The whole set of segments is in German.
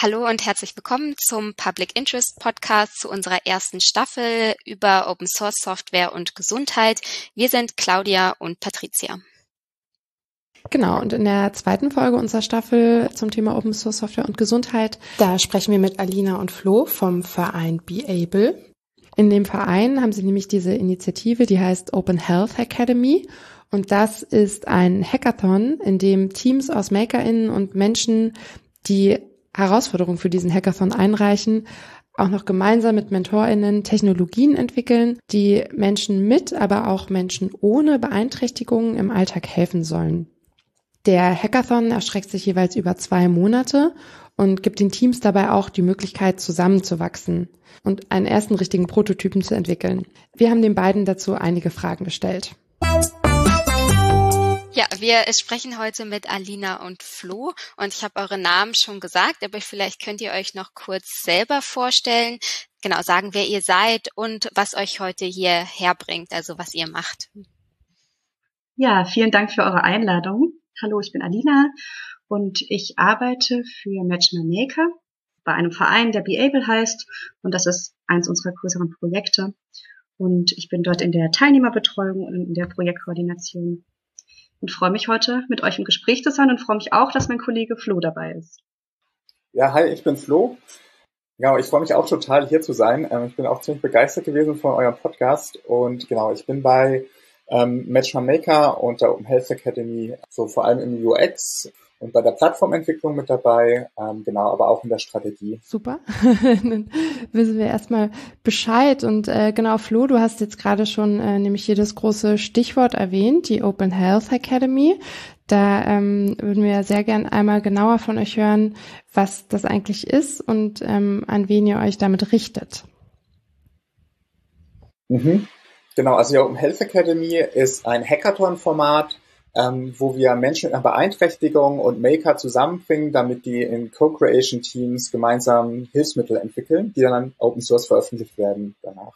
Hallo und herzlich willkommen zum Public Interest Podcast zu unserer ersten Staffel über Open Source Software und Gesundheit. Wir sind Claudia und Patricia. Genau, und in der zweiten Folge unserer Staffel zum Thema Open Source Software und Gesundheit, da sprechen wir mit Alina und Flo vom Verein Beable. In dem Verein haben sie nämlich diese Initiative, die heißt Open Health Academy. Und das ist ein Hackathon, in dem Teams aus MakerInnen und Menschen, die Herausforderungen für diesen Hackathon einreichen, auch noch gemeinsam mit MentorInnen Technologien entwickeln, die Menschen mit, aber auch Menschen ohne Beeinträchtigungen im Alltag helfen sollen. Der Hackathon erstreckt sich jeweils über 2 Monate und gibt den Teams dabei auch die Möglichkeit, zusammenzuwachsen und einen ersten richtigen Prototypen zu entwickeln. Wir haben den beiden dazu einige Fragen gestellt. Ja, wir sprechen heute mit Alina und Flo und ich habe eure Namen schon gesagt, aber vielleicht könnt ihr euch noch kurz selber vorstellen, genau sagen, wer ihr seid und was euch heute hierher bringt, also was ihr macht. Ja, vielen Dank für eure Einladung. Hallo, ich bin Alina und ich arbeite für Match My Maker bei einem Verein, der Beable heißt, und das ist eins unserer größeren Projekte und ich bin dort in der Teilnehmerbetreuung und in der Projektkoordination. Und freue mich heute, mit euch im Gespräch zu sein und freue mich auch, dass mein Kollege Flo dabei ist. Ja, hi, ich bin Flo. Genau, ich freue mich auch total, hier zu sein. Ich bin auch ziemlich begeistert gewesen von eurem Podcast und genau, ich bin bei Match My Maker und der Open Health Academy, so vor allem im UX und bei der Plattformentwicklung mit dabei, genau, aber auch in der Strategie. Super, dann wissen wir erstmal Bescheid und genau, Flo, du hast jetzt gerade schon nämlich hier das große Stichwort erwähnt, die Open Health Academy. Da würden wir sehr gern einmal genauer von euch hören, was das eigentlich ist und an wen ihr euch damit richtet. Genau, also die Open Health Academy ist ein Hackathon-Format, wo wir Menschen mit einer Beeinträchtigung und Maker zusammenbringen, damit die in Co-Creation-Teams gemeinsam Hilfsmittel entwickeln, die dann Open Source veröffentlicht werden danach.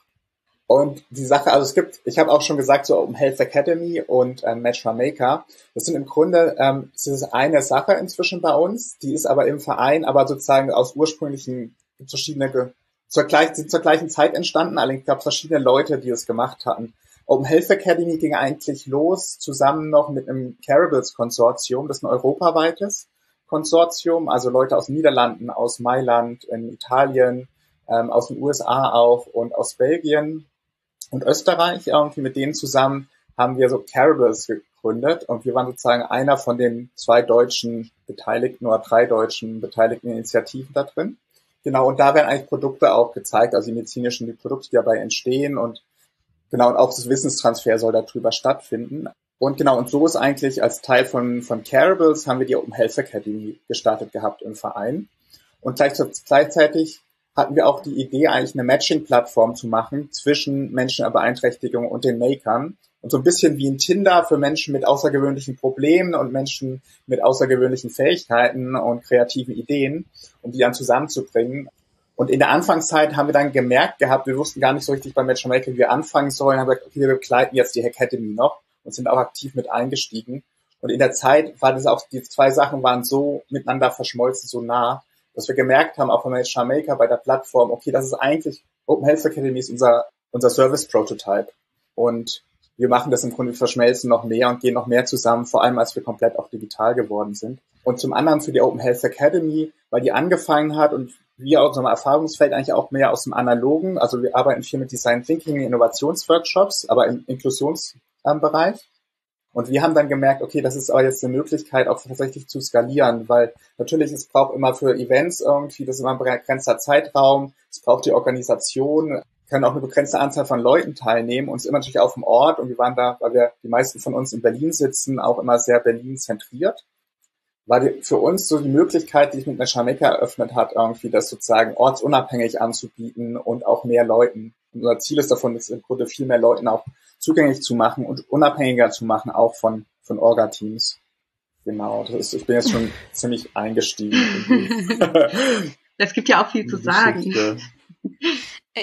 Und die Sache, also ich habe auch schon gesagt, so Open Health Academy und Match My Maker, das sind im Grunde, das ist eine Sache inzwischen bei uns, die ist aber im Verein, aber sozusagen aus ursprünglichen, gibt verschiedene, sind zur gleichen Zeit entstanden, allerdings gab es verschiedene Leute, die es gemacht hatten. Open Health Academy ging eigentlich los, zusammen noch mit einem Carables-Konsortium, das ist ein europaweites Konsortium, also Leute aus den Niederlanden, aus Mailand, in Italien, aus den USA auch und aus Belgien und Österreich. Irgendwie mit denen zusammen haben wir so Carables gegründet und wir waren sozusagen einer von den 2 deutschen Beteiligten oder 3 deutschen beteiligten Initiativen da drin. Genau, und da werden eigentlich Produkte auch gezeigt, also die medizinischen, die Produkte, die dabei entstehen und genau, und auch das Wissenstransfer soll darüber stattfinden. Und genau, und so ist eigentlich als Teil von Carables haben wir die Open Health Academy gestartet gehabt im Verein. Und gleichzeitig hatten wir auch die Idee, eigentlich eine Matching-Plattform zu machen zwischen Menschen mit Beeinträchtigung und den Makern. Und so ein bisschen wie ein Tinder für Menschen mit außergewöhnlichen Problemen und Menschen mit außergewöhnlichen Fähigkeiten und kreativen Ideen, um die dann zusammenzubringen. Und in der Anfangszeit haben wir dann gemerkt gehabt, wir wussten gar nicht so richtig bei Match My Maker, wie wir anfangen sollen, haben gesagt, okay, wir begleiten jetzt die Academy noch und sind auch aktiv mit eingestiegen. Und in der Zeit war das auch, die 2 Sachen waren so miteinander verschmolzen, so nah, dass wir gemerkt haben, auch bei Match My Maker, bei der Plattform, okay, das ist eigentlich, Open Health Academy ist unser Service-Prototype. Und wir machen das im Grunde, wir verschmelzen noch mehr und gehen noch mehr zusammen, vor allem als wir komplett auch digital geworden sind. Und zum anderen für die Open Health Academy, weil die angefangen hat und wir aus unserem Erfahrungsfeld eigentlich auch mehr aus dem Analogen, also wir arbeiten viel mit Design Thinking, Innovationsworkshops, aber im Inklusionsbereich. Und wir haben dann gemerkt, okay, das ist aber jetzt eine Möglichkeit, auch tatsächlich zu skalieren, weil natürlich, es braucht immer für Events irgendwie, das ist immer ein begrenzter Zeitraum, es braucht die Organisation, können auch eine begrenzte Anzahl von Leuten teilnehmen und es ist immer natürlich auf dem Ort und wir waren da, weil wir die meisten von uns in Berlin sitzen, auch immer sehr Berlin zentriert. War für uns so die Möglichkeit, die sich mit Match My Maker eröffnet hat, irgendwie das sozusagen ortsunabhängig anzubieten und auch mehr Leuten. Und unser Ziel ist davon, das im Grunde viel mehr Leuten auch zugänglich zu machen und unabhängiger zu machen, auch von Orga-Teams. Genau, ich bin jetzt schon ziemlich eingestiegen. Es gibt ja auch viel zu sagen.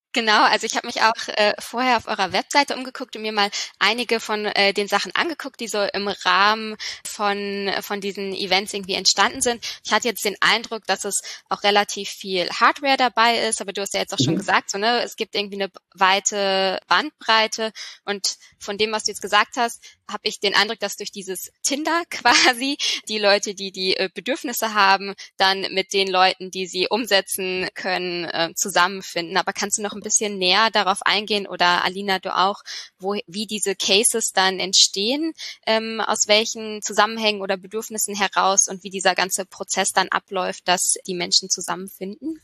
Genau, also ich habe mich auch vorher auf eurer Webseite umgeguckt und mir mal einige von den Sachen angeguckt, die so im Rahmen von diesen Events irgendwie entstanden sind. Ich hatte jetzt den Eindruck, dass es auch relativ viel Hardware dabei ist, aber du hast ja jetzt auch schon gesagt, so, ne, es gibt irgendwie eine weite Bandbreite und von dem, was du jetzt gesagt hast, habe ich den Eindruck, dass durch dieses Tinder quasi die Leute, die Bedürfnisse haben, dann mit den Leuten, die sie umsetzen können, zusammenfinden. Aber kannst du noch ein bisschen näher darauf eingehen oder Alina, du auch, wie diese Cases dann entstehen, aus welchen Zusammenhängen oder Bedürfnissen heraus und wie dieser ganze Prozess dann abläuft, dass die Menschen zusammenfinden?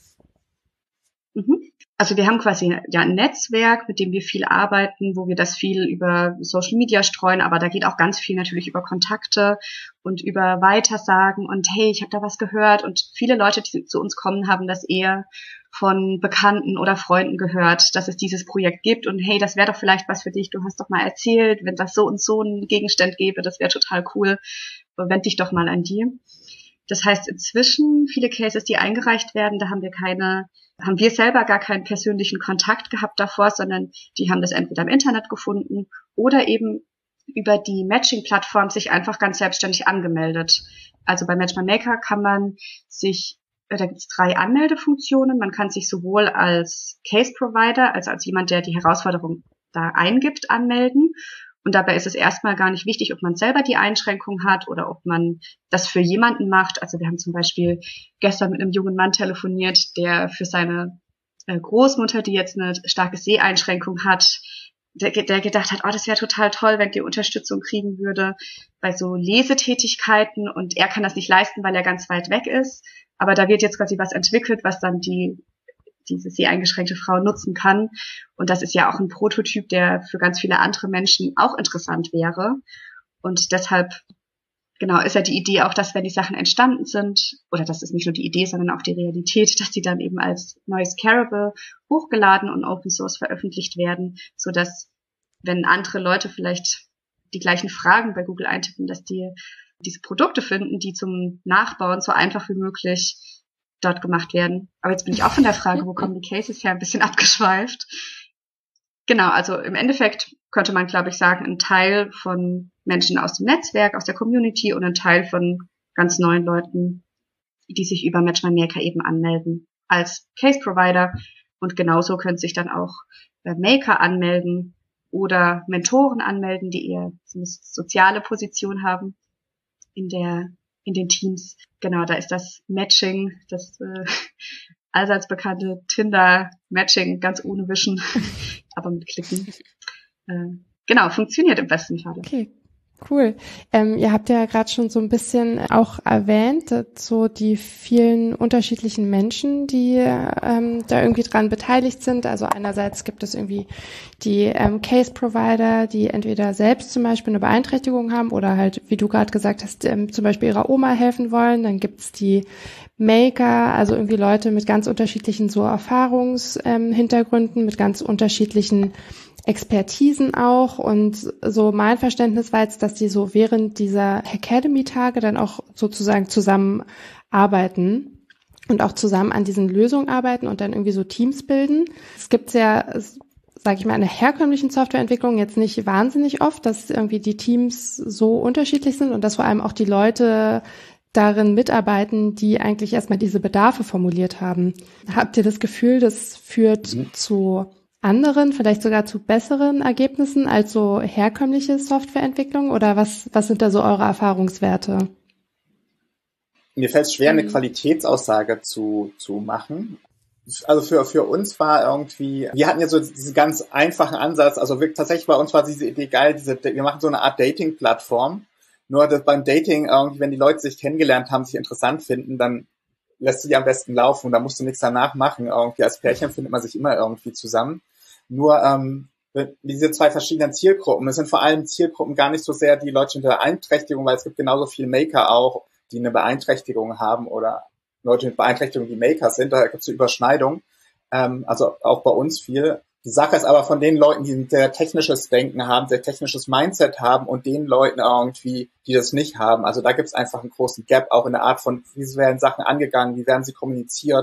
Also wir haben quasi ja ein Netzwerk, mit dem wir viel arbeiten, wo wir das viel über Social Media streuen, aber da geht auch ganz viel natürlich über Kontakte und über Weitersagen und hey, ich habe da was gehört und viele Leute, die zu uns kommen, haben das eher von Bekannten oder Freunden gehört, dass es dieses Projekt gibt und hey, das wäre doch vielleicht was für dich, du hast doch mal erzählt, wenn das so und so einen Gegenstand gäbe, das wäre total cool, wend dich doch mal an die. Das heißt, inzwischen viele Cases, die eingereicht werden, da haben wir selber gar keinen persönlichen Kontakt gehabt davor, sondern die haben das entweder im Internet gefunden oder eben über die Matching-Plattform sich einfach ganz selbstständig angemeldet. Also bei Match My Maker kann man sich, da gibt es 3 Anmeldefunktionen. Man kann sich sowohl als Case-Provider, also als jemand, der die Herausforderung da eingibt, anmelden. Und dabei ist es erstmal gar nicht wichtig, ob man selber die Einschränkung hat oder ob man das für jemanden macht. Also wir haben zum Beispiel gestern mit einem jungen Mann telefoniert, der für seine Großmutter, die jetzt eine starke Seheinschränkung hat, der gedacht hat, oh, das wäre total toll, wenn die Unterstützung kriegen würde bei so Lesetätigkeiten und er kann das nicht leisten, weil er ganz weit weg ist. Aber da wird jetzt quasi was entwickelt, was dann diese seheingeschränkte Frau nutzen kann. Und das ist ja auch ein Prototyp, der für ganz viele andere Menschen auch interessant wäre. Und deshalb, genau, ist ja die Idee auch, dass wenn die Sachen entstanden sind, oder das ist nicht nur die Idee, sondern auch die Realität, dass die dann eben als neues Carable hochgeladen und Open Source veröffentlicht werden, so dass, wenn andere Leute vielleicht die gleichen Fragen bei Google eintippen, dass die diese Produkte finden, die zum Nachbauen so einfach wie möglich dort gemacht werden. Aber jetzt bin ich auch von der Frage, wo kommen die Cases her, ein bisschen abgeschweift. Genau, also im Endeffekt könnte man, glaube ich, sagen, ein Teil von Menschen aus dem Netzwerk, aus der Community und ein Teil von ganz neuen Leuten, die sich über Match My Maker eben anmelden als Case Provider. Und genauso können sich dann auch Maker anmelden oder Mentoren anmelden, die eher so eine soziale Position haben in den Teams. Genau, da ist das Matching, das allseits bekannte Tinder-Matching, ganz ohne Wischen, aber mit Klicken. Genau, funktioniert im besten Fall. Okay, cool. Ihr habt ja gerade schon so ein bisschen auch erwähnt, so die vielen unterschiedlichen Menschen, die da irgendwie dran beteiligt sind. Also einerseits gibt es irgendwie die Case-Provider, die entweder selbst zum Beispiel eine Beeinträchtigung haben oder halt, wie du gerade gesagt hast, zum Beispiel ihrer Oma helfen wollen. Dann gibt's die Maker, also irgendwie Leute mit ganz unterschiedlichen so Erfahrungshintergründen, mit ganz unterschiedlichen Expertisen auch, und so mein Verständnis war jetzt, dass die so während dieser Academy-Tage dann auch sozusagen zusammenarbeiten und auch zusammen an diesen Lösungen arbeiten und dann irgendwie so Teams bilden. Es gibt ja, sage ich mal, in der herkömmlichen Softwareentwicklung jetzt nicht wahnsinnig oft, dass irgendwie die Teams so unterschiedlich sind und dass vor allem auch die Leute darin mitarbeiten, die eigentlich erstmal diese Bedarfe formuliert haben. Habt ihr das Gefühl, das führt zu anderen, vielleicht sogar zu besseren Ergebnissen als so herkömmliche Softwareentwicklung? Oder was sind da so eure Erfahrungswerte? Mir fällt es schwer, eine Qualitätsaussage zu machen. Also für uns war irgendwie, wir hatten ja so diesen ganz einfachen Ansatz, also wirklich tatsächlich bei uns war diese Idee geil, wir machen so eine Art Dating-Plattform. Nur beim Dating irgendwie, wenn die Leute sich kennengelernt haben, sich interessant finden, dann lässt du die am besten laufen und da musst du nichts danach machen. Irgendwie als Pärchen findet man sich immer irgendwie zusammen. Nur diese 2 verschiedenen Zielgruppen, es sind vor allem Zielgruppen gar nicht so sehr die Leute mit Beeinträchtigung, weil es gibt genauso viele Maker auch, die eine Beeinträchtigung haben oder Leute mit Beeinträchtigung, die Maker sind, da gibt es eine Überschneidung, also auch bei uns viel. Die Sache ist aber von den Leuten, die ein sehr technisches Denken haben, sehr technisches Mindset haben und den Leuten irgendwie, die das nicht haben. Also da gibt es einfach einen großen Gap, auch in der Art von, wie werden Sachen angegangen, wie werden sie kommuniziert.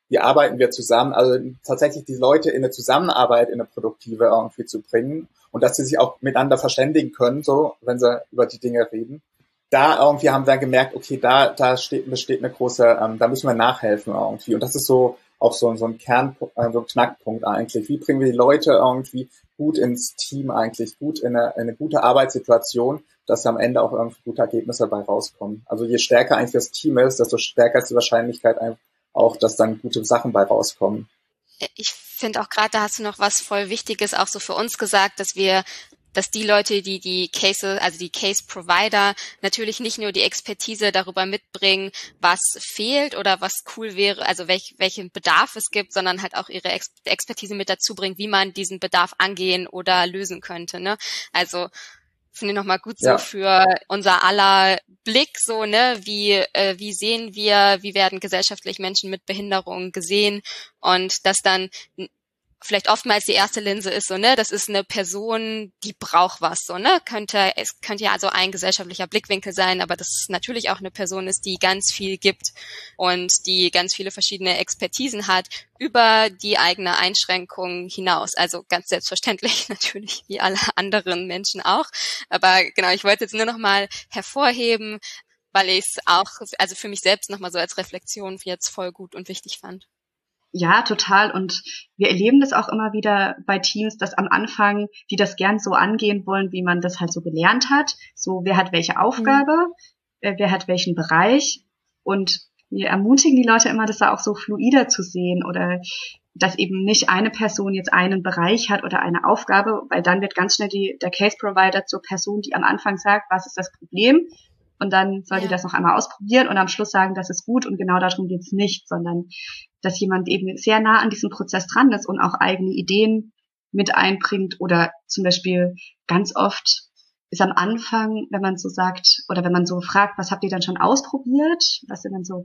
wie arbeiten wir zusammen, also tatsächlich die Leute in eine Zusammenarbeit, in eine produktive irgendwie zu bringen und dass sie sich auch miteinander verständigen können, so, wenn sie über die Dinge reden. Da irgendwie haben wir gemerkt, okay, da besteht eine große, da müssen wir nachhelfen irgendwie. Und das ist so auch so ein so ein Knackpunkt eigentlich. Wie bringen wir die Leute irgendwie gut ins Team eigentlich, gut in eine gute Arbeitssituation, dass am Ende auch irgendwie gute Ergebnisse dabei rauskommen. Also je stärker eigentlich das Team ist, desto stärker ist die Wahrscheinlichkeit auch, dass dann gute Sachen bei rauskommen. Ich finde auch gerade, da hast du noch was voll Wichtiges auch so für uns gesagt, dass die Leute, die Cases, also die Case Provider, natürlich nicht nur die Expertise darüber mitbringen, was fehlt oder was cool wäre, also welchen Bedarf es gibt, sondern halt auch ihre Expertise mit dazu bringen, wie man diesen Bedarf angehen oder lösen könnte, ne? Also finde ich nochmal gut so für unser aller Blick, so, ne, wie sehen wir, wie werden gesellschaftlich Menschen mit Behinderung gesehen und dass dann vielleicht oftmals die erste Linse ist so, ne, das ist eine Person, die braucht was, so, ne, es könnte ja also ein gesellschaftlicher Blickwinkel sein, aber dass es natürlich auch eine Person ist, die ganz viel gibt und die ganz viele verschiedene Expertisen hat über die eigene Einschränkung hinaus. Also ganz selbstverständlich natürlich wie alle anderen Menschen auch. Aber genau, ich wollte jetzt nur noch mal hervorheben, weil ich es auch, also für mich selbst noch mal so als Reflexion jetzt voll gut und wichtig fand. Ja, total. Und wir erleben das auch immer wieder bei Teams, dass am Anfang die das gern so angehen wollen, wie man das halt so gelernt hat. So, wer hat welche Aufgabe, wer hat welchen Bereich. Und wir ermutigen die Leute immer, das da auch so fluider zu sehen oder dass eben nicht eine Person jetzt einen Bereich hat oder eine Aufgabe, weil dann wird ganz schnell der Case Provider zur Person, die am Anfang sagt, was ist das Problem? Und dann soll die das noch einmal ausprobieren und am Schluss sagen, das ist gut und genau darum geht's nicht, sondern dass jemand eben sehr nah an diesem Prozess dran ist und auch eigene Ideen mit einbringt oder zum Beispiel ganz oft ist am Anfang, wenn man so sagt oder wenn man so fragt, was habt ihr dann schon ausprobiert, was sind dann so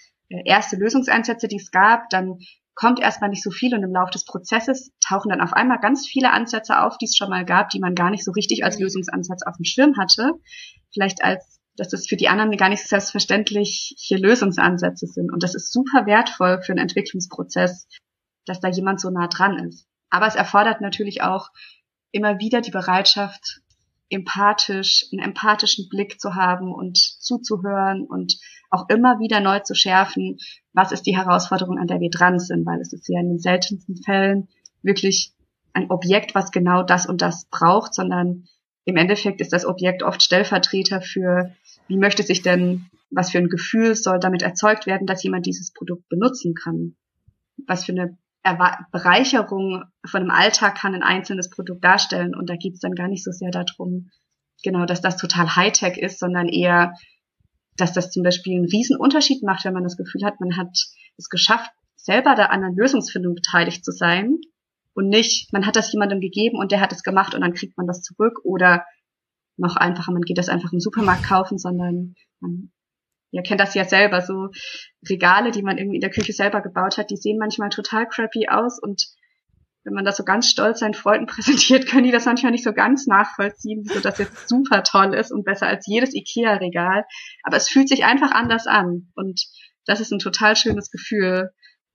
erste Lösungsansätze, die es gab, dann kommt erstmal nicht so viel und im Laufe des Prozesses tauchen dann auf einmal ganz viele Ansätze auf, die es schon mal gab, die man gar nicht so richtig als Lösungsansatz auf dem Schirm hatte, vielleicht dass das für die anderen gar nicht so selbstverständliche Lösungsansätze sind. Und das ist super wertvoll für einen Entwicklungsprozess, dass da jemand so nah dran ist. Aber es erfordert natürlich auch immer wieder die Bereitschaft, einen empathischen Blick zu haben und zuzuhören und auch immer wieder neu zu schärfen, was ist die Herausforderung, an der wir dran sind, weil es ist ja in den seltensten Fällen wirklich ein Objekt, was genau das und das braucht, sondern im Endeffekt ist das Objekt oft Stellvertreter für, wie möchte sich denn, was für ein Gefühl soll damit erzeugt werden, dass jemand dieses Produkt benutzen kann. Was für eine Bereicherung von einem Alltag kann ein einzelnes Produkt darstellen. Und da geht es dann gar nicht so sehr darum, genau, dass das total Hightech ist, sondern eher, dass das zum Beispiel einen riesen Unterschied macht, wenn man das Gefühl hat, man hat es geschafft, selber da an einer Lösungsfindung beteiligt zu sein. Und nicht, man hat das jemandem gegeben und der hat es gemacht und dann kriegt man das zurück. Oder noch einfacher, man geht das einfach im Supermarkt kaufen, sondern man kennt das ja selber. So Regale, die man irgendwie in der Küche selber gebaut hat, die sehen manchmal total crappy aus. Und wenn man das so ganz stolz seinen Freunden präsentiert, können die das manchmal nicht so ganz nachvollziehen, wieso das jetzt super toll ist und besser als jedes Ikea-Regal. Aber es fühlt sich einfach anders an. Und das ist ein total schönes Gefühl,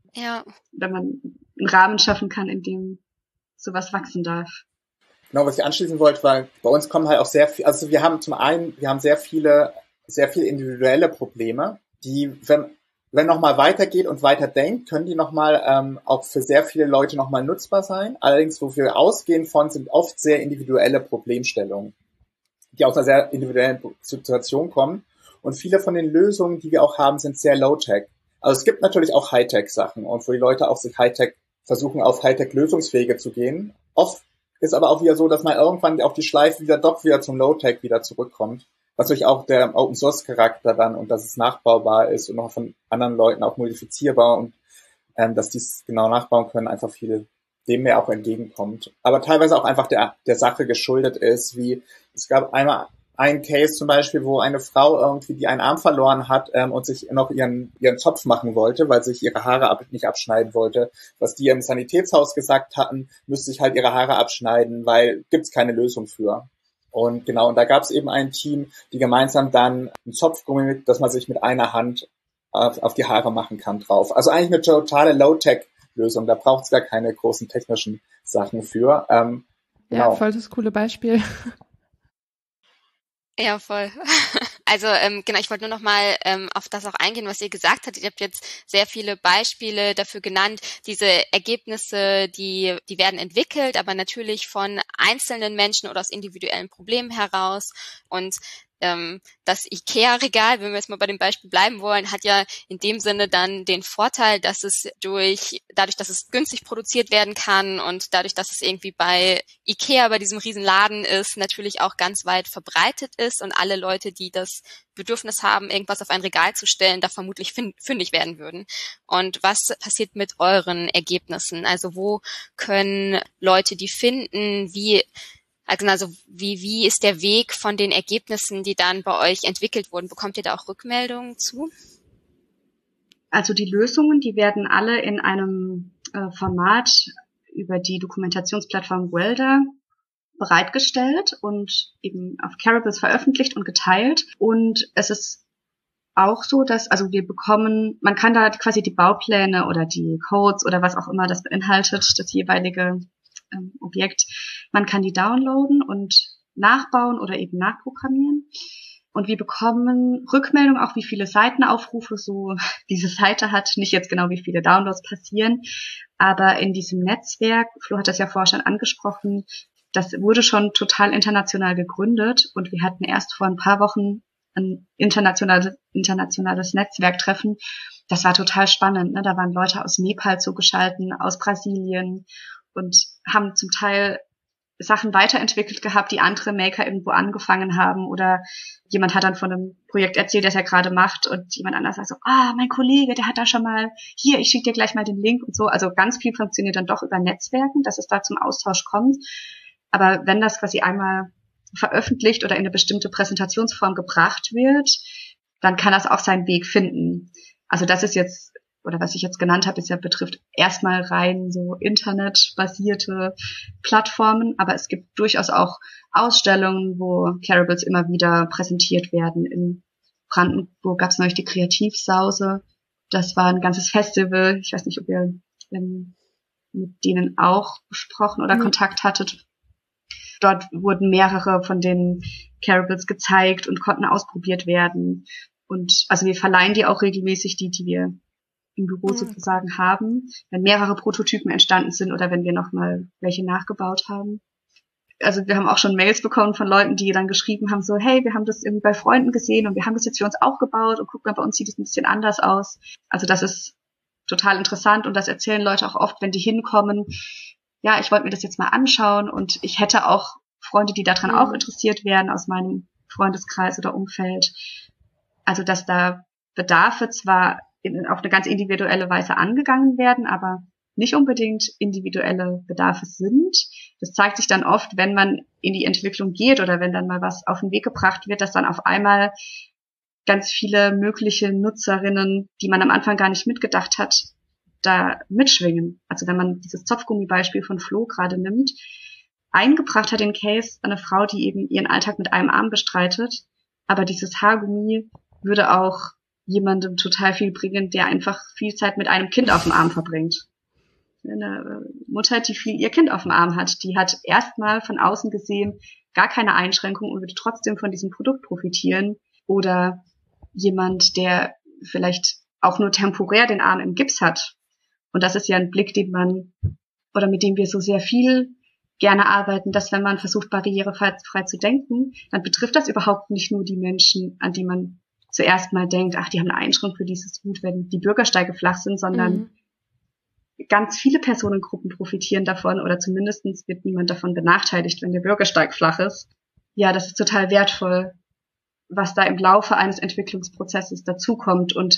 wenn man einen Rahmen schaffen kann, in dem sowas wachsen darf. Genau, was ich anschließen wollte, weil bei uns kommen halt auch sehr viel, also wir haben sehr viele individuelle Probleme, die, wenn nochmal weitergeht und weiter denkt, können die nochmal auch für sehr viele Leute nochmal nutzbar sein. Allerdings, wo wir ausgehen von, sind oft sehr individuelle Problemstellungen, die aus einer sehr individuellen Situation kommen. Und viele von den Lösungen, die wir auch haben, sind sehr low-tech. Also es gibt natürlich auch Hightech-Sachen und wo die Leute auch sich versuchen, auf Hightech-Lösungswege zu gehen. Oft ist aber auch wieder so, dass man irgendwann auf die Schleife wieder zum Low-Tech wieder zurückkommt. Was natürlich auch der Open-Source-Charakter dann und dass es nachbaubar ist und noch von anderen Leuten auch modifizierbar und dass die es genau nachbauen können, einfach viel dem mehr auch entgegenkommt. Aber teilweise auch einfach der Sache geschuldet ist, wie es gab einmal einen Case zum Beispiel, wo eine Frau irgendwie, die einen Arm verloren hat und sich noch ihren Zopf machen wollte, weil sich ihre Haare nicht abschneiden wollte. Was die im Sanitätshaus gesagt hatten, müsste sich halt ihre Haare abschneiden, weil gibt's keine Lösung für. Und genau, und da gab's eben ein Team, die gemeinsam dann einen Zopfgummi, dass man sich mit einer Hand auf die Haare machen kann drauf. Also eigentlich eine totale Low-Tech-Lösung. Da braucht es gar keine großen technischen Sachen für. Genau. Ja, voll das coole Beispiel. Ja, voll. Also genau, ich wollte nur noch mal auf das auch eingehen, was ihr gesagt habt. Ihr habt jetzt sehr viele Beispiele dafür genannt. Diese Ergebnisse, die werden entwickelt, aber natürlich von einzelnen Menschen oder aus individuellen Problemen heraus. Und das IKEA-Regal, wenn wir jetzt mal bei dem Beispiel bleiben wollen, hat ja in dem Sinne dann den Vorteil, dass es dadurch, dass es günstig produziert werden kann und dadurch, dass es irgendwie bei IKEA, bei diesem Riesenladen ist, natürlich auch ganz weit verbreitet ist und alle Leute, die das Bedürfnis haben, irgendwas auf ein Regal zu stellen, da vermutlich fündig werden würden. Und was passiert mit euren Ergebnissen? Also wo können Leute die finden? Also wie ist der Weg von den Ergebnissen, die dann bei euch entwickelt wurden? Bekommt ihr da auch Rückmeldungen zu? Also die Lösungen, die werden alle in einem Format über die Dokumentationsplattform Welder bereitgestellt und eben auf Carables veröffentlicht und geteilt. Und es ist auch so, dass, also man kann da quasi die Baupläne oder die Codes oder was auch immer das beinhaltet, das jeweilige Objekt, man kann die downloaden und nachbauen oder eben nachprogrammieren. Und wir bekommen Rückmeldung auch, wie viele Seitenaufrufe so diese Seite hat. Nicht jetzt genau, wie viele Downloads passieren, aber in diesem Netzwerk, Flo hat das ja vorher schon angesprochen, das wurde schon total international gegründet und wir hatten erst vor ein paar Wochen ein internationales Netzwerktreffen. Das war total spannend, ne? Da waren Leute aus Nepal zugeschaltet, aus Brasilien und haben zum Teil Sachen weiterentwickelt gehabt, die andere Maker irgendwo angefangen haben, oder jemand hat dann von einem Projekt erzählt, das er gerade macht, und jemand anders sagt so, mein Kollege, der hat da schon mal, hier, ich schicke dir gleich mal den Link und so. Also ganz viel funktioniert dann doch über Netzwerken, dass es da zum Austausch kommt. Aber wenn das quasi einmal veröffentlicht oder in eine bestimmte Präsentationsform gebracht wird, dann kann das auch seinen Weg finden. Also das ist jetzt, oder was ich jetzt genannt habe, betrifft erstmal rein so internetbasierte Plattformen, aber es gibt durchaus auch Ausstellungen, wo Carables immer wieder präsentiert werden. In Brandenburg gab es neulich die Kreativsause. Das war ein ganzes Festival. Ich weiß nicht, ob ihr mit denen auch besprochen oder Kontakt hattet. Dort wurden mehrere von den Carables gezeigt und konnten ausprobiert werden. Und also wir verleihen die auch regelmäßig, die wir im Büro sozusagen haben, wenn mehrere Prototypen entstanden sind oder wenn wir nochmal welche nachgebaut haben. Also wir haben auch schon Mails bekommen von Leuten, die dann geschrieben haben, so, hey, wir haben das irgendwie bei Freunden gesehen und wir haben das jetzt für uns auch gebaut und guck mal, bei uns sieht es ein bisschen anders aus. Also das ist total interessant und das erzählen Leute auch oft, wenn die hinkommen, ja, ich wollte mir das jetzt mal anschauen und ich hätte auch Freunde, die daran auch interessiert wären aus meinem Freundeskreis oder Umfeld. Also dass da Bedarfe zwar auf eine ganz individuelle Weise angegangen werden, aber nicht unbedingt individuelle Bedarfe sind. Das zeigt sich dann oft, wenn man in die Entwicklung geht oder wenn dann mal was auf den Weg gebracht wird, dass dann auf einmal ganz viele mögliche Nutzerinnen, die man am Anfang gar nicht mitgedacht hat, da mitschwingen. Also wenn man dieses Zopfgummi-Beispiel von Flo gerade nimmt, eingebracht hat den Case eine Frau, die eben ihren Alltag mit einem Arm bestreitet, aber dieses Haargummi würde auch jemandem total viel bringen, der einfach viel Zeit mit einem Kind auf dem Arm verbringt. Eine Mutter, die viel ihr Kind auf dem Arm hat, die hat erstmal von außen gesehen gar keine Einschränkung und würde trotzdem von diesem Produkt profitieren. Oder jemand, der vielleicht auch nur temporär den Arm im Gips hat. Und das ist ja ein Blick, mit dem wir so sehr viel gerne arbeiten, dass wenn man versucht, barrierefrei zu denken, dann betrifft das überhaupt nicht nur die Menschen, an die man zuerst mal denkt, ach, die haben eine Einschränkung, für die ist es gut, wenn die Bürgersteige flach sind, sondern ganz viele Personengruppen profitieren davon oder zumindest wird niemand davon benachteiligt, wenn der Bürgersteig flach ist. Ja, das ist total wertvoll, was da im Laufe eines Entwicklungsprozesses dazukommt und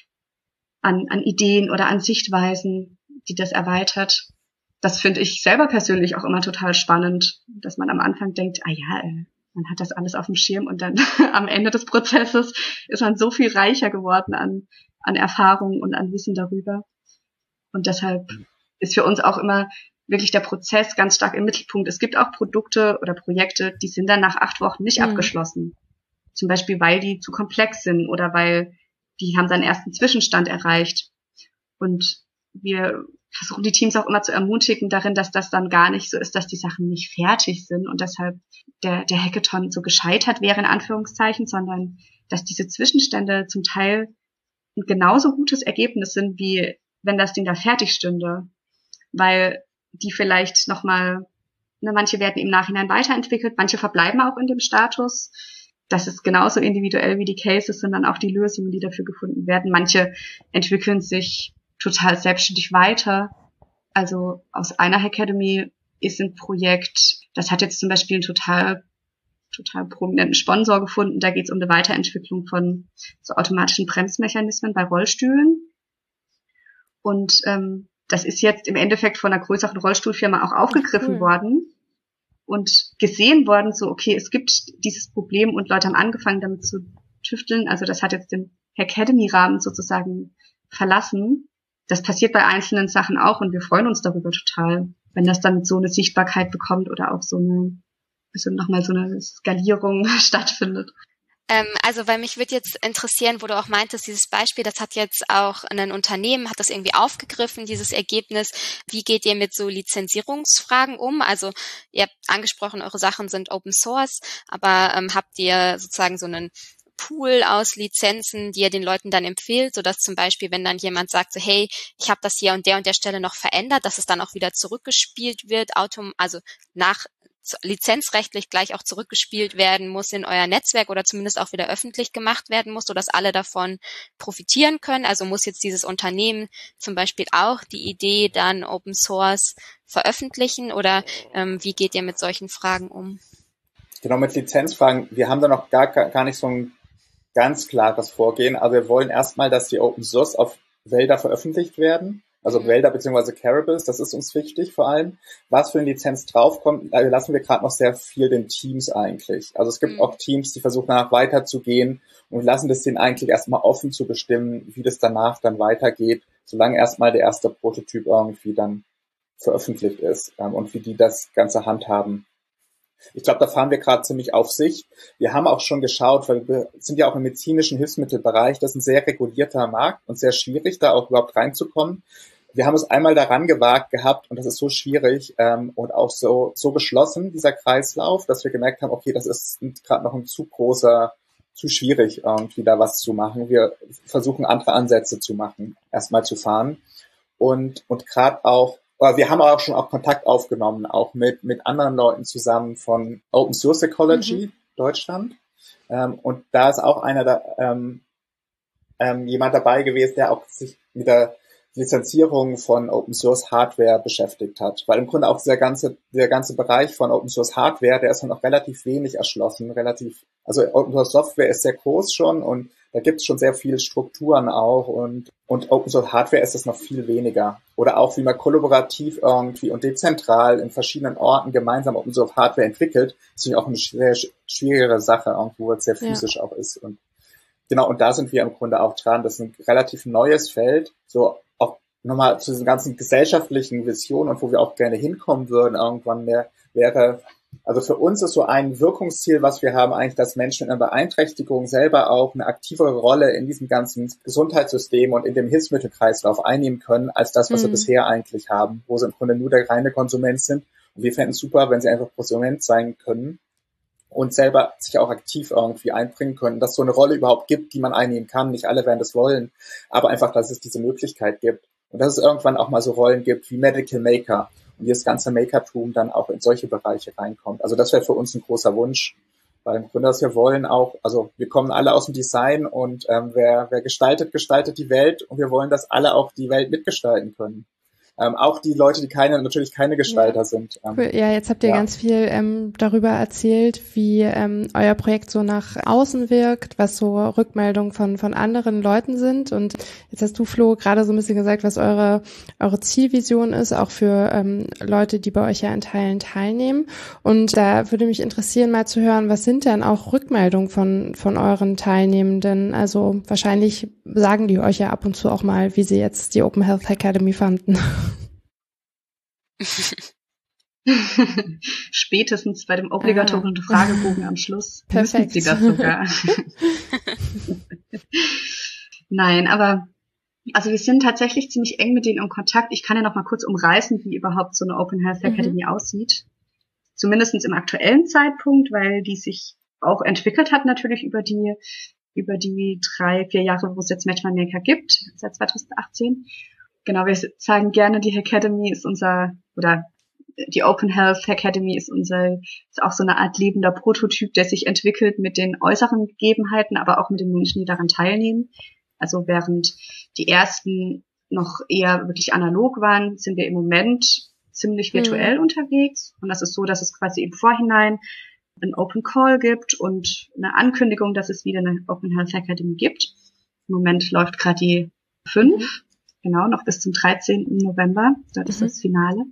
an Ideen oder an Sichtweisen, die das erweitert. Das finde ich selber persönlich auch immer total spannend, dass man am Anfang denkt, man hat das alles auf dem Schirm und dann am Ende des Prozesses ist man so viel reicher geworden an Erfahrung und an Wissen darüber. Und deshalb ist für uns auch immer wirklich der Prozess ganz stark im Mittelpunkt. Es gibt auch Produkte oder Projekte, die sind dann nach 8 Wochen nicht abgeschlossen. Zum Beispiel, weil die zu komplex sind oder weil die haben dann erst einen Zwischenstand erreicht. Und wir versuchen die Teams auch immer zu ermutigen darin, dass das dann gar nicht so ist, dass die Sachen nicht fertig sind und deshalb der Hackathon so gescheitert wäre, in Anführungszeichen, sondern dass diese Zwischenstände zum Teil ein genauso gutes Ergebnis sind, wie wenn das Ding da fertig stünde. Weil die vielleicht nochmal, manche werden im Nachhinein weiterentwickelt, manche verbleiben auch in dem Status. Das ist genauso individuell wie die Cases sind dann auch die Lösungen, die dafür gefunden werden. Manche entwickeln sich total selbstständig weiter. Also aus einer Hackademy ist ein Projekt, das hat jetzt zum Beispiel einen total prominenten Sponsor gefunden. Da geht es um eine Weiterentwicklung von so automatischen Bremsmechanismen bei Rollstühlen. Und das ist jetzt im Endeffekt von einer größeren Rollstuhlfirma auch aufgegriffen worden und gesehen worden, so okay, es gibt dieses Problem und Leute haben angefangen damit zu tüfteln. Also das hat jetzt den Hackademy-Rahmen sozusagen verlassen. Das passiert bei einzelnen Sachen auch und wir freuen uns darüber total, wenn das dann so eine Sichtbarkeit bekommt oder auch so nochmal so eine Skalierung stattfindet. Also, weil mich würde jetzt interessieren, wo du auch meintest, dieses Beispiel, das hat jetzt auch ein Unternehmen, hat das irgendwie aufgegriffen, dieses Ergebnis. Wie geht ihr mit so Lizenzierungsfragen um? Also, ihr habt angesprochen, eure Sachen sind Open Source, aber habt ihr sozusagen so einen Pool aus Lizenzen, die ihr den Leuten dann empfiehlt, sodass zum Beispiel, wenn dann jemand sagt, so, hey, ich habe das hier und der Stelle noch verändert, dass es dann auch wieder zurückgespielt wird, also nach lizenzrechtlich gleich auch zurückgespielt werden muss in euer Netzwerk oder zumindest auch wieder öffentlich gemacht werden muss, sodass alle davon profitieren können. Also muss jetzt dieses Unternehmen zum Beispiel auch die Idee dann Open Source veröffentlichen oder wie geht ihr mit solchen Fragen um? Genau, mit Lizenzfragen. Wir haben da noch gar nicht so ein ganz klares Vorgehen. Also wir wollen erstmal, dass die Open Source auf Wälder veröffentlicht werden. Also Wälder bzw. Carables, das ist uns wichtig vor allem. Was für eine Lizenz draufkommt, lassen wir gerade noch sehr viel den Teams eigentlich. Also es gibt auch Teams, die versuchen danach weiterzugehen und lassen das denen eigentlich erstmal offen zu bestimmen, wie das danach dann weitergeht, solange erstmal der erste Prototyp irgendwie dann veröffentlicht ist und wie die das Ganze handhaben. Ich glaube, da fahren wir gerade ziemlich auf Sicht. Wir haben auch schon geschaut, weil wir sind ja auch im medizinischen Hilfsmittelbereich, das ist ein sehr regulierter Markt und sehr schwierig, da auch überhaupt reinzukommen. Wir haben uns einmal daran gewagt gehabt und das ist so schwierig und auch so geschlossen, dieser Kreislauf, dass wir gemerkt haben, okay, das ist gerade noch ein zu schwierig, irgendwie da was zu machen. Wir versuchen andere Ansätze zu machen, erstmal zu fahren und gerade auch, wir haben auch schon Kontakt aufgenommen, auch mit anderen Leuten zusammen von Open Source Ecology Deutschland und da ist auch jemand dabei gewesen, der auch sich mit der Lizenzierung von Open Source Hardware beschäftigt hat, weil im Grunde auch der ganze Bereich von Open Source Hardware, der ist noch relativ wenig erschlossen, also Open Source Software ist sehr groß schon und da gibt es schon sehr viele Strukturen auch und Open Source Hardware ist es noch viel weniger. Oder auch wie man kollaborativ irgendwie und dezentral in verschiedenen Orten gemeinsam Open Source Hardware entwickelt, ist natürlich auch eine sehr schwierigere Sache, irgendwo es sehr physisch auch ist. Und genau, und da sind wir im Grunde auch dran. Das ist ein relativ neues Feld, so auch nochmal zu diesen ganzen gesellschaftlichen Visionen und wo wir auch gerne hinkommen würden, irgendwann wäre, also für uns ist so ein Wirkungsziel, was wir haben, eigentlich, dass Menschen in einer Beeinträchtigung selber auch eine aktivere Rolle in diesem ganzen Gesundheitssystem und in dem Hilfsmittelkreislauf einnehmen können, als das, was sie bisher eigentlich haben, wo sie im Grunde nur der reine Konsument sind. Und wir fänden es super, wenn sie einfach Konsument sein können und selber sich auch aktiv irgendwie einbringen können, dass es so eine Rolle überhaupt gibt, die man einnehmen kann. Nicht alle werden das wollen, aber einfach, dass es diese Möglichkeit gibt. Und dass es irgendwann auch mal so Rollen gibt wie Medical Maker und wie das ganze Makertum dann auch in solche Bereiche reinkommt. Also das wäre für uns ein großer Wunsch, weil im Grunde, was wir wollen auch, also wir kommen alle aus dem Design und wer gestaltet die Welt und wir wollen, dass alle auch die Welt mitgestalten können. Auch die Leute, die natürlich keine Gestalter sind. Cool. Ja, jetzt habt ihr ganz viel darüber erzählt, wie euer Projekt so nach außen wirkt, was so Rückmeldungen von anderen Leuten sind. Und jetzt hast du, Flo, gerade so ein bisschen gesagt, was eure Zielvision ist, auch für Leute, die bei euch ja in Teilen teilnehmen. Und da würde mich interessieren, mal zu hören, was sind denn auch Rückmeldungen von euren Teilnehmenden? Also wahrscheinlich sagen die euch ja ab und zu auch mal, wie sie jetzt die Open Health Academy fanden. Spätestens bei dem obligatorischen Fragebogen am Schluss. Perfekt. Müssen Sie das sogar. Nein, aber also wir sind tatsächlich ziemlich eng mit denen in Kontakt. Ich kann ja noch mal kurz umreißen, wie überhaupt so eine Open Health Academy aussieht. Zumindest im aktuellen Zeitpunkt, weil die sich auch entwickelt hat natürlich über die 3-4 Jahre, wo es jetzt Matchman Maker gibt, seit 2018. Genau, wir sagen gerne, die Academy ist die Open Health Academy ist auch so eine Art lebender Prototyp, der sich entwickelt mit den äußeren Gegebenheiten, aber auch mit den Menschen, die daran teilnehmen. Also während die ersten noch eher wirklich analog waren, sind wir im Moment ziemlich virtuell unterwegs. Und das ist so, dass es quasi im Vorhinein einen Open Call gibt und eine Ankündigung, dass es wieder eine Open Health Academy gibt. Im Moment läuft gerade die 5, genau, noch bis zum 13. November. Dort ist das Finale.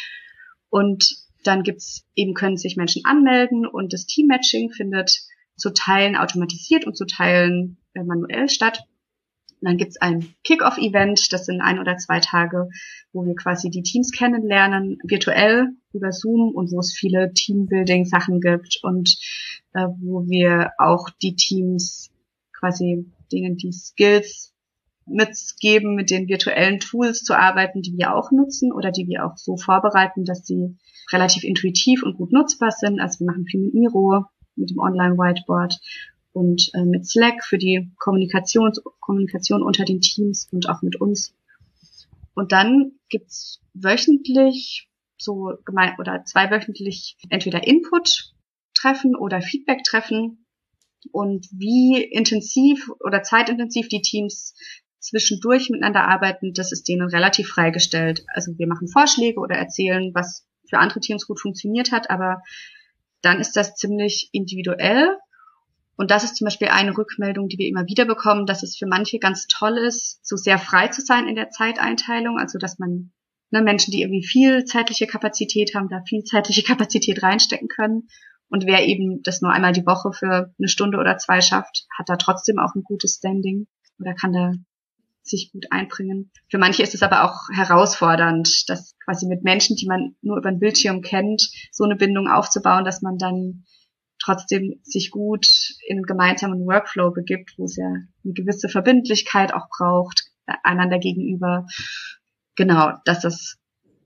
Und dann können sich Menschen anmelden und das Team-Matching findet zu Teilen automatisiert und zu Teilen manuell statt. Und dann gibt's ein Kick-Off-Event, das sind 1 oder 2 Tage, wo wir quasi die Teams kennenlernen, virtuell über Zoom und wo es viele Teambuilding-Sachen gibt und wo wir auch die Teams quasi denen die Skills mitgeben, mit den virtuellen Tools zu arbeiten, die wir auch nutzen oder die wir auch so vorbereiten, dass sie relativ intuitiv und gut nutzbar sind. Also wir machen viel mit Miro, mit dem Online-Whiteboard und mit Slack für die Kommunikation unter den Teams und auch mit uns. Und dann gibt's wöchentlich oder 2-wöchentlich entweder Input-Treffen oder Feedback-Treffen. Und wie intensiv oder zeitintensiv die Teams zwischendurch miteinander arbeiten, das ist denen relativ freigestellt. Also wir machen Vorschläge oder erzählen, was für andere Teams gut funktioniert hat, aber dann ist das ziemlich individuell. Und das ist zum Beispiel eine Rückmeldung, die wir immer wieder bekommen, dass es für manche ganz toll ist, so sehr frei zu sein in der Zeiteinteilung, also dass man Menschen, die irgendwie viel zeitliche Kapazität haben, da viel zeitliche Kapazität reinstecken können. Und wer eben das nur einmal die Woche für 1 Stunde oder 2 schafft, hat da trotzdem auch ein gutes Standing oder kann da sich gut einbringen. Für manche ist es aber auch herausfordernd, das quasi mit Menschen, die man nur über den Bildschirm kennt, so eine Bindung aufzubauen, dass man dann trotzdem sich gut in einen gemeinsamen Workflow begibt, wo es ja eine gewisse Verbindlichkeit auch braucht, einander gegenüber. Genau, dass das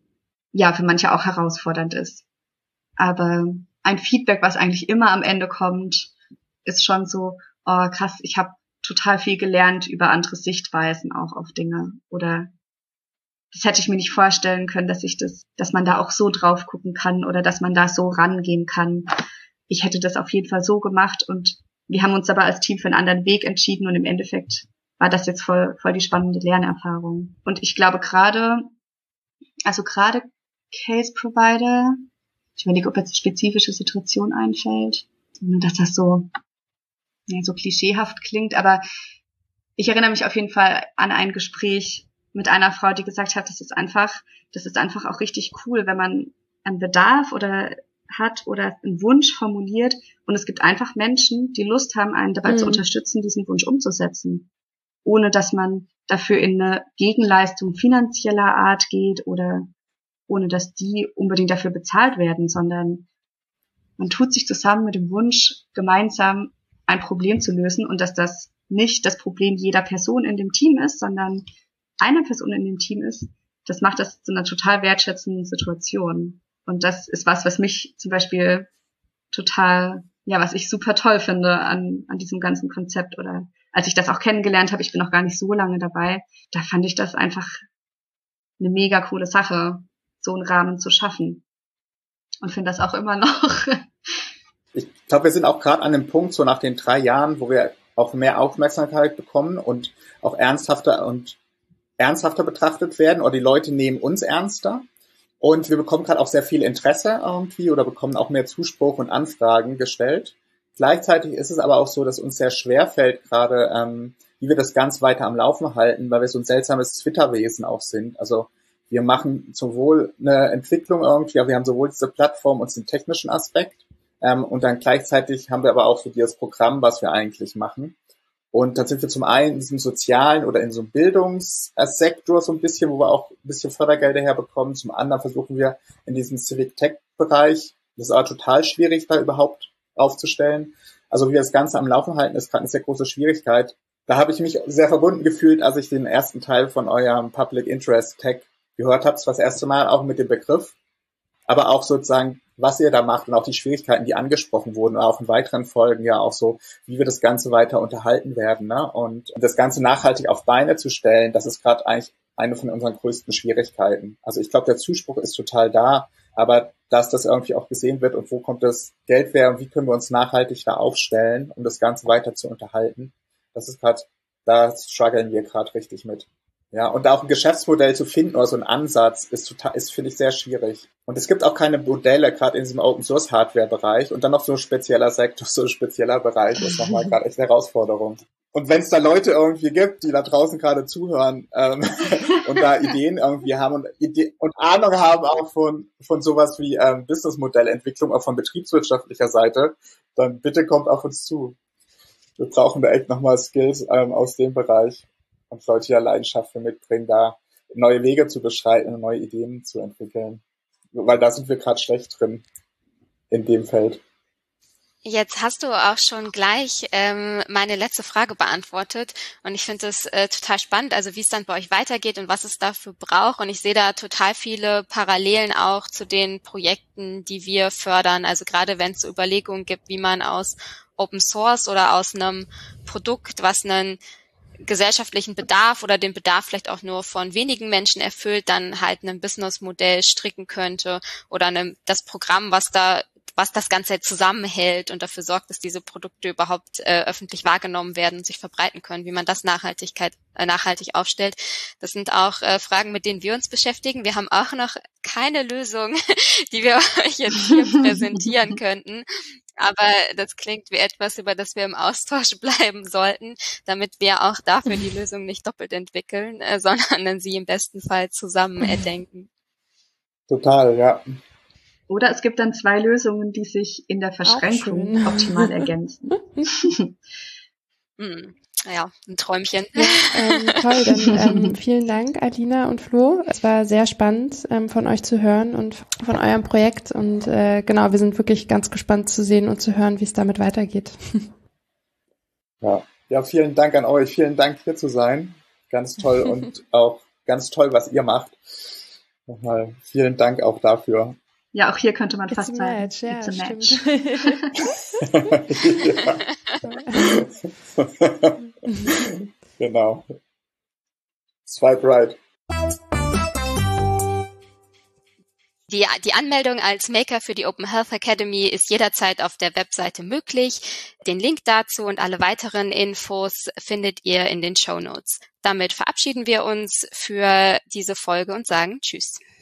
ja für manche auch herausfordernd ist. Aber ein Feedback, was eigentlich immer am Ende kommt, ist schon so, oh krass, ich habe total viel gelernt über andere Sichtweisen auch auf Dinge. Oder das hätte ich mir nicht vorstellen können, dass man da auch so drauf gucken kann oder dass man da so rangehen kann. Ich hätte das auf jeden Fall so gemacht und wir haben uns aber als Team für einen anderen Weg entschieden und im Endeffekt war das jetzt voll die spannende Lernerfahrung. Und ich glaube gerade Case Provider, ich überlege, ob jetzt eine spezifische Situation einfällt, dass das so klischeehaft klingt, aber ich erinnere mich auf jeden Fall an ein Gespräch mit einer Frau, die gesagt hat, das ist einfach auch richtig cool, wenn man einen Bedarf oder hat oder einen Wunsch formuliert und es gibt einfach Menschen, die Lust haben, einen dabei zu unterstützen, diesen Wunsch umzusetzen, ohne dass man dafür in eine Gegenleistung finanzieller Art geht oder ohne dass die unbedingt dafür bezahlt werden, sondern man tut sich zusammen mit dem Wunsch, gemeinsam ein Problem zu lösen und dass das nicht das Problem jeder Person in dem Team ist, sondern einer Person in dem Team ist, das macht das zu einer total wertschätzenden Situation. Und das ist was mich zum Beispiel was ich super toll finde an diesem ganzen Konzept oder als ich das auch kennengelernt habe, ich bin noch gar nicht so lange dabei, da fand ich das einfach eine mega coole Sache, so einen Rahmen zu schaffen. Und finde das auch immer noch. Ich glaube, wir sind auch gerade an dem Punkt, so nach den 3 Jahren, wo wir auch mehr Aufmerksamkeit bekommen und auch ernsthafter betrachtet werden oder die Leute nehmen uns ernster. Und wir bekommen gerade auch sehr viel Interesse irgendwie oder bekommen auch mehr Zuspruch und Anfragen gestellt. Gleichzeitig ist es aber auch so, dass uns sehr schwer fällt gerade, wie wir das ganz weiter am Laufen halten, weil wir so ein seltsames Twitter-Wesen auch sind. Also wir machen sowohl eine Entwicklung irgendwie, aber wir haben sowohl diese Plattform und den technischen Aspekt und dann gleichzeitig haben wir aber auch so dieses Programm, was wir eigentlich machen. Und dann sind wir zum einen in diesem sozialen oder in so einem Bildungssektor so ein bisschen, wo wir auch ein bisschen Fördergelder herbekommen. Zum anderen versuchen wir in diesem Civic-Tech-Bereich, das ist aber total schwierig, da überhaupt aufzustellen. Also wie wir das Ganze am Laufen halten, ist gerade eine sehr große Schwierigkeit. da habe ich mich sehr verbunden gefühlt, als ich den ersten Teil von eurem Public Interest Tag gehört habe. Das war das erste Mal auch mit dem Begriff, aber auch sozusagen, was ihr da macht und auch die Schwierigkeiten, die angesprochen wurden, und auch in weiteren Folgen ja auch so, wie wir das Ganze weiter unterhalten werden, ne? Und das Ganze nachhaltig auf Beine zu stellen, das ist gerade eigentlich eine von unseren größten Schwierigkeiten. Also ich glaube, der Zuspruch ist total da, aber dass das irgendwie auch gesehen wird und wo kommt das Geld her und wie können wir uns nachhaltig da aufstellen, um das Ganze weiter zu unterhalten, das ist gerade, da strugglen wir gerade richtig mit. Ja, und auch ein Geschäftsmodell zu finden oder so ein Ansatz ist finde ich, sehr schwierig. Und es gibt auch keine Modelle, gerade in diesem Open-Source-Hardware-Bereich. Und dann noch so ein spezieller Sektor, so ein spezieller Bereich ist nochmal gerade echt eine Herausforderung. Und wenn es da Leute irgendwie gibt, die da draußen gerade zuhören und da Ideen irgendwie haben und Ahnung haben auch von sowas wie Businessmodellentwicklung, auch von betriebswirtschaftlicher Seite, dann bitte kommt auf uns zu. Wir brauchen da echt nochmal Skills aus dem Bereich. Und Leute ja Leidenschaft für mitbringen, da neue Wege zu beschreiten und neue Ideen zu entwickeln. Weil da sind wir gerade schlecht drin in dem Feld. Jetzt hast du auch schon gleich meine letzte Frage beantwortet und ich finde es total spannend, also wie es dann bei euch weitergeht und was es dafür braucht, und ich sehe da total viele Parallelen auch zu den Projekten, die wir fördern, also gerade wenn es Überlegungen gibt, wie man aus Open Source oder aus einem Produkt, was einen gesellschaftlichen Bedarf oder den Bedarf vielleicht auch nur von wenigen Menschen erfüllt, dann halt ein Businessmodell stricken könnte oder das Programm, was das Ganze zusammenhält und dafür sorgt, dass diese Produkte überhaupt öffentlich wahrgenommen werden und sich verbreiten können, wie man das nachhaltig aufstellt. Das sind auch Fragen, mit denen wir uns beschäftigen. Wir haben auch noch keine Lösung, die wir euch jetzt hier präsentieren könnten. Aber das klingt wie etwas, über das wir im Austausch bleiben sollten, damit wir auch dafür die Lösung nicht doppelt entwickeln, sondern sie im besten Fall zusammen erdenken. Total, ja. Oder es gibt dann zwei Lösungen, die sich in der Verschränkung optimal ergänzen. Ja, ein Träumchen. Ja, toll, dann vielen Dank, Alina und Flo. Es war sehr spannend, von euch zu hören und von eurem Projekt. Und genau, wir sind wirklich ganz gespannt zu sehen und zu hören, wie es damit weitergeht. Ja, vielen Dank an euch. Vielen Dank, hier zu sein. Ganz toll und auch ganz toll, was ihr macht. Nochmal vielen Dank auch dafür. Ja, auch hier könnte man fast sagen, it's a match. Genau. Swipe right. Die Anmeldung als Maker für die Open Health Academy ist jederzeit auf der Webseite möglich. Den Link dazu und alle weiteren Infos findet ihr in den Shownotes. Damit verabschieden wir uns für diese Folge und sagen Tschüss.